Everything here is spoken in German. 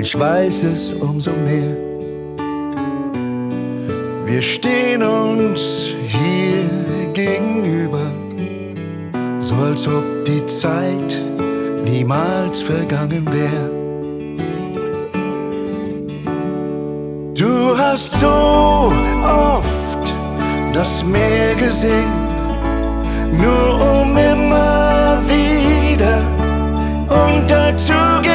ich weiß es umso mehr. Wir stehen uns hier gegenüber, so als ob die Zeit niemals vergangen wäre. Du hast so oft das Meer gesehen, nur um immer wieder unterzugehen.